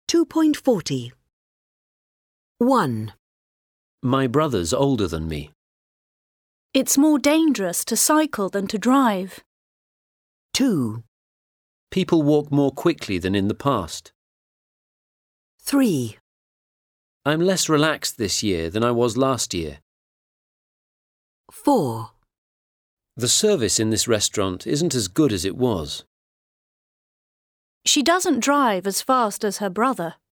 2.40. 1, My brother's older than me. It's more dangerous to cycle than to drive. 2, People walk more quickly than in the past. 3, I'm less relaxed this year than I was last year. 4, The service in this restaurant isn't as good as it was. She doesn't drive as fast as her brother.